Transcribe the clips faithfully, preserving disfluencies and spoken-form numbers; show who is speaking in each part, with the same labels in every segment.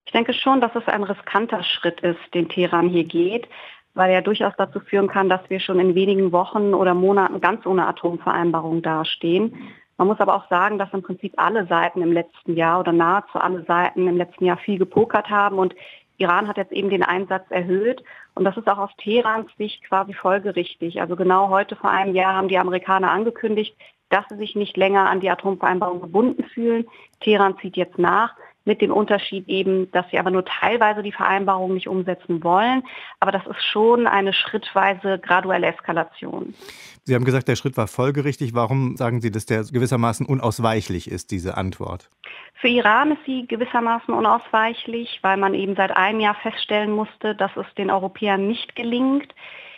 Speaker 1: Ich denke schon, dass es ein riskanter Schritt ist, den Teheran hier geht, weil er durchaus dazu führen kann, dass wir schon in wenigen Wochen oder Monaten ganz ohne Atomvereinbarung dastehen. Man muss aber auch sagen, dass im Prinzip alle Seiten im letzten Jahr oder nahezu alle Seiten im letzten Jahr viel gepokert haben und Iran hat jetzt eben den Einsatz erhöht und das ist auch aus Teherans Sicht quasi folgerichtig. Also genau heute vor einem Jahr haben die Amerikaner angekündigt, dass sie sich nicht länger an die Atomvereinbarung gebunden fühlen. Teheran zieht jetzt nach. Mit dem Unterschied eben, dass sie aber nur teilweise die Vereinbarung nicht umsetzen wollen. Aber das ist schon eine schrittweise graduelle Eskalation.
Speaker 2: Sie haben gesagt, der Schritt war folgerichtig. Warum sagen Sie, dass der gewissermaßen unausweichlich ist, diese Antwort?
Speaker 1: Für Iran ist sie gewissermaßen unausweichlich, weil man eben seit einem Jahr feststellen musste, dass es den Europäern nicht gelingt,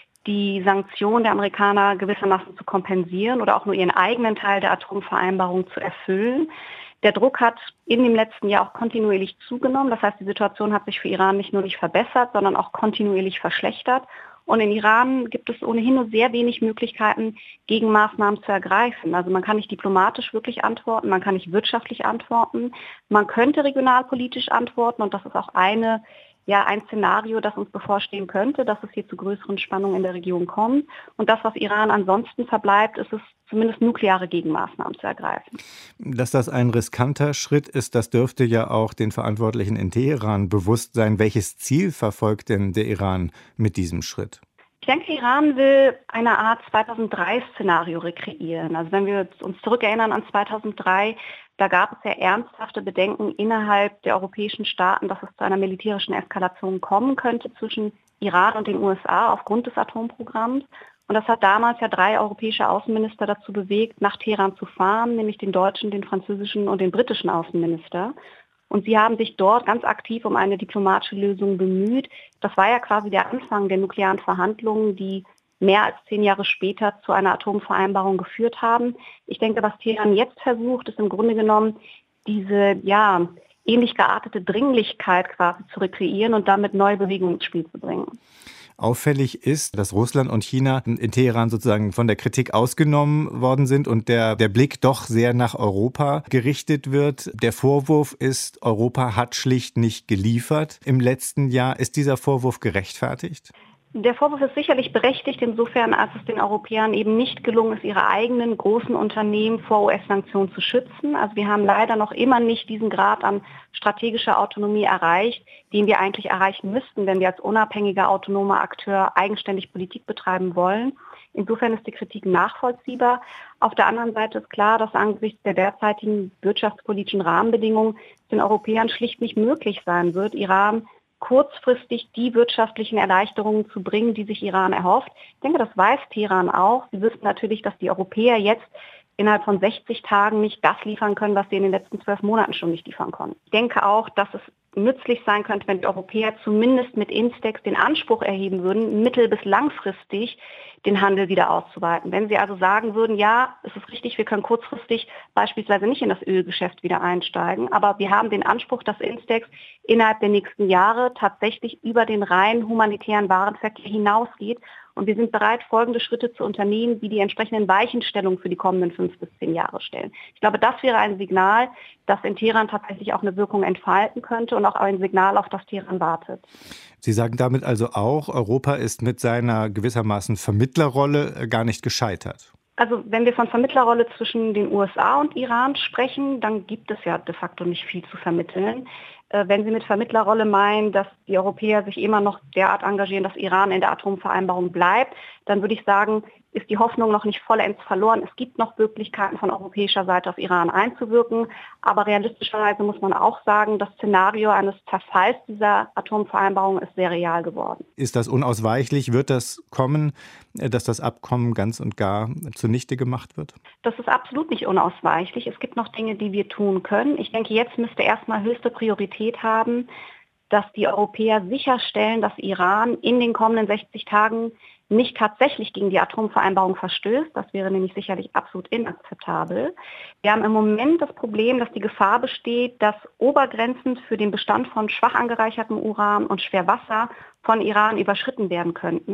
Speaker 1: die Sanktionen der Amerikaner gewissermaßen zu kompensieren oder auch nur ihren eigenen Teil der Atomvereinbarung zu erfüllen. Der Druck hat in dem letzten Jahr auch kontinuierlich zugenommen. Das heißt, die Situation hat sich für Iran nicht nur nicht verbessert, sondern auch kontinuierlich verschlechtert. Und in Iran gibt es ohnehin nur sehr wenig Möglichkeiten, Gegenmaßnahmen zu ergreifen. Also man kann nicht diplomatisch wirklich antworten, man kann nicht wirtschaftlich antworten. Man könnte regionalpolitisch antworten und das ist auch eine Ja, ein Szenario, das uns bevorstehen könnte, dass es hier zu größeren Spannungen in der Region kommt. Und das, was Iran ansonsten verbleibt, ist es zumindest nukleare Gegenmaßnahmen zu ergreifen.
Speaker 2: Dass das ein riskanter Schritt ist, das dürfte ja auch den Verantwortlichen in Teheran bewusst sein. Welches Ziel verfolgt denn der Iran mit diesem Schritt?
Speaker 1: Ich denke, Iran will eine Art zweitausenddrei-Szenario rekreieren. Also wenn wir uns zurückerinnern an zweitausenddrei, da gab es ja ernsthafte Bedenken innerhalb der europäischen Staaten, dass es zu einer militärischen Eskalation kommen könnte zwischen Iran und den U S A aufgrund des Atomprogramms. Und das hat damals ja drei europäische Außenminister dazu bewegt, nach Teheran zu fahren, nämlich den deutschen, den französischen und den britischen Außenminister. Und sie haben sich dort ganz aktiv um eine diplomatische Lösung bemüht. Das war ja quasi der Anfang der nuklearen Verhandlungen, die mehr als zehn Jahre später zu einer Atomvereinbarung geführt haben. Ich denke, was Teheran jetzt versucht, ist im Grunde genommen diese ja ähnlich geartete Dringlichkeit quasi zu rekreieren und damit neue Bewegungen ins Spiel zu bringen.
Speaker 2: Auffällig ist, dass Russland und China in Teheran sozusagen von der Kritik ausgenommen worden sind und der, der Blick doch sehr nach Europa gerichtet wird. Der Vorwurf ist, Europa hat schlicht nicht geliefert im letzten Jahr. Ist dieser Vorwurf gerechtfertigt?
Speaker 1: Der Vorwurf ist sicherlich berechtigt, insofern, als es den Europäern eben nicht gelungen ist, ihre eigenen großen Unternehmen vor U S-Sanktionen zu schützen. Also wir haben leider noch immer nicht diesen Grad an strategischer Autonomie erreicht, den wir eigentlich erreichen müssten, wenn wir als unabhängiger, autonomer Akteur eigenständig Politik betreiben wollen. Insofern ist die Kritik nachvollziehbar. Auf der anderen Seite ist klar, dass angesichts der derzeitigen wirtschaftspolitischen Rahmenbedingungen den Europäern schlicht nicht möglich sein wird, Iran kurzfristig die wirtschaftlichen Erleichterungen zu bringen, die sich Iran erhofft. Ich denke, das weiß Teheran auch. Sie wissen natürlich, dass die Europäer jetzt innerhalb von sechzig Tagen nicht das liefern können, was sie in den letzten zwölf Monaten schon nicht liefern konnten. Ich denke auch, dass es nützlich sein könnte, wenn die Europäer zumindest mit Instex den Anspruch erheben würden, mittel- bis langfristig den Handel wieder auszuweiten. Wenn sie also sagen würden, ja, es ist richtig, wir können kurzfristig beispielsweise nicht in das Ölgeschäft wieder einsteigen, aber wir haben den Anspruch, dass Instex innerhalb der nächsten Jahre tatsächlich über den rein humanitären Warenverkehr hinausgeht. Und wir sind bereit, folgende Schritte zu unternehmen, die die entsprechenden Weichenstellungen für die kommenden fünf bis zehn Jahre stellen. Ich glaube, das wäre ein Signal, das in Teheran tatsächlich auch eine Wirkung entfalten könnte und auch ein Signal, auf das Teheran wartet.
Speaker 2: Sie sagen damit also auch, Europa ist mit seiner gewissermaßen Vermittlerrolle gar nicht gescheitert.
Speaker 1: Also wenn wir von Vermittlerrolle zwischen den U S A und Iran sprechen, dann gibt es ja de facto nicht viel zu vermitteln. Wenn Sie mit Vermittlerrolle meinen, dass die Europäer sich immer noch derart engagieren, dass Iran in der Atomvereinbarung bleibt, dann würde ich sagen, ist die Hoffnung noch nicht vollends verloren. Es gibt noch Möglichkeiten von europäischer Seite auf Iran einzuwirken, aber realistischerweise muss man auch sagen, das Szenario eines Zerfalls dieser Atomvereinbarung ist sehr real geworden.
Speaker 2: Ist das unausweichlich? Wird das kommen, dass das Abkommen ganz und gar zunichte gemacht wird?
Speaker 1: Das ist absolut nicht unausweichlich. Es gibt noch Dinge, die wir tun können. Ich denke, jetzt müsste erstmal höchste Priorität haben, dass die Europäer sicherstellen, dass Iran in den kommenden sechzig Tagen nicht tatsächlich gegen die Atomvereinbarung verstößt. Das wäre nämlich sicherlich absolut inakzeptabel. Wir haben im Moment das Problem, dass die Gefahr besteht, dass Obergrenzen für den Bestand von schwach angereichertem Uran und Schwerwasser von Iran überschritten werden könnten.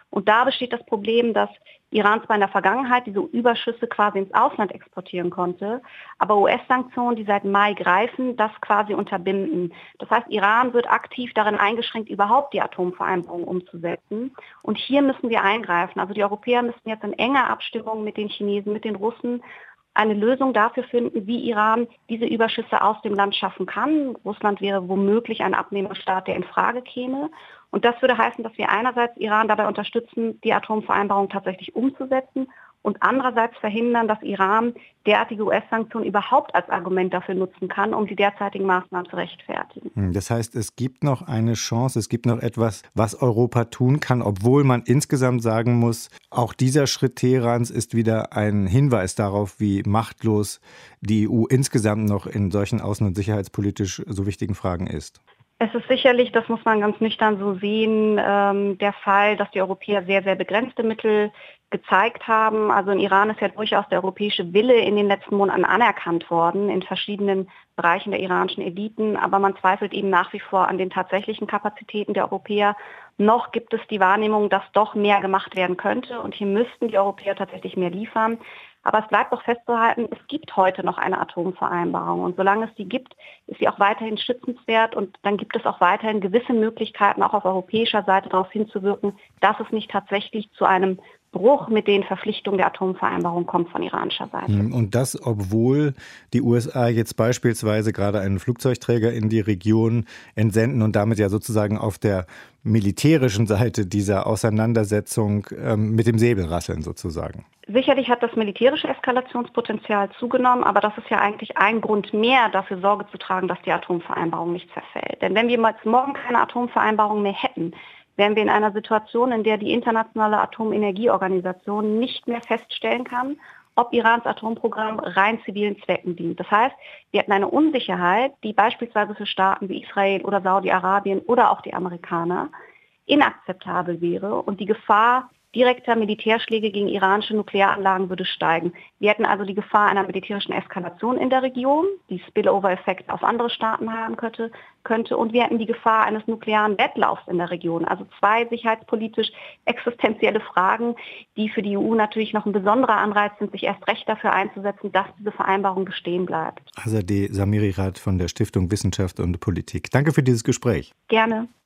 Speaker 1: Und da besteht das Problem, dass Iran zwar in der Vergangenheit diese Überschüsse quasi ins Ausland exportieren konnte, aber U S-Sanktionen, die seit Mai greifen, das quasi unterbinden. Das heißt, Iran wird aktiv darin eingeschränkt, überhaupt die Atomvereinbarung umzusetzen. Und hier müssen wir eingreifen. Also die Europäer müssen jetzt in enger Abstimmung mit den Chinesen, mit den Russen eine Lösung dafür finden, wie Iran diese Überschüsse aus dem Land schaffen kann. Russland wäre womöglich ein Abnehmerstaat, der in Frage käme. Und das würde heißen, dass wir einerseits Iran dabei unterstützen, die Atomvereinbarung tatsächlich umzusetzen und andererseits verhindern, dass Iran derartige U S-Sanktionen überhaupt als Argument dafür nutzen kann, um die derzeitigen Maßnahmen zu rechtfertigen.
Speaker 2: Das heißt, es gibt noch eine Chance, es gibt noch etwas, was Europa tun kann, obwohl man insgesamt sagen muss, auch dieser Schritt Teherans ist wieder ein Hinweis darauf, wie machtlos die E U insgesamt noch in solchen außen- und sicherheitspolitisch so wichtigen Fragen ist.
Speaker 1: Es ist sicherlich, das muss man ganz nüchtern so sehen, ähm, der Fall, dass die Europäer sehr, sehr begrenzte Mittel gezeigt haben. Also in Iran ist ja durchaus der europäische Wille in den letzten Monaten anerkannt worden in verschiedenen Bereichen der iranischen Eliten. Aber man zweifelt eben nach wie vor an den tatsächlichen Kapazitäten der Europäer. Noch gibt es die Wahrnehmung, dass doch mehr gemacht werden könnte. Und hier müssten die Europäer tatsächlich mehr liefern. Aber es bleibt doch festzuhalten, es gibt heute noch eine Atomvereinbarung. Und solange es die gibt, ist sie auch weiterhin schützenswert. Und dann gibt es auch weiterhin gewisse Möglichkeiten, auch auf europäischer Seite darauf hinzuwirken, dass es nicht tatsächlich zu einem Bruch mit den Verpflichtungen der Atomvereinbarung kommt von iranischer Seite.
Speaker 2: Und das, obwohl die U S A jetzt beispielsweise gerade einen Flugzeugträger in die Region entsenden und damit ja sozusagen auf der militärischen Seite dieser Auseinandersetzung ähm, mit dem Säbel rasseln sozusagen.
Speaker 1: Sicherlich hat das militärische Eskalationspotenzial zugenommen, aber das ist ja eigentlich ein Grund mehr, dafür Sorge zu tragen, dass die Atomvereinbarung nicht zerfällt. Denn wenn wir jetzt morgen keine Atomvereinbarung mehr hätten, wären wir in einer Situation, in der die Internationale Atomenergieorganisation nicht mehr feststellen kann, ob Irans Atomprogramm rein zivilen Zwecken dient. Das heißt, wir hätten eine Unsicherheit, die beispielsweise für Staaten wie Israel oder Saudi-Arabien oder auch die Amerikaner inakzeptabel wäre und die Gefahr direkter Militärschläge gegen iranische Nuklearanlagen würde steigen. Wir hätten also die Gefahr einer militärischen Eskalation in der Region, die Spillover-Effekt auf andere Staaten haben könnte, könnte. Und wir hätten die Gefahr eines nuklearen Wettlaufs in der Region. Also zwei sicherheitspolitisch existenzielle Fragen, die für die E U natürlich noch ein besonderer Anreiz sind, sich erst recht dafür einzusetzen, dass diese Vereinbarung bestehen bleibt.
Speaker 2: Azadeh Zamirirat von der Stiftung Wissenschaft und Politik. Danke für dieses Gespräch.
Speaker 1: Gerne.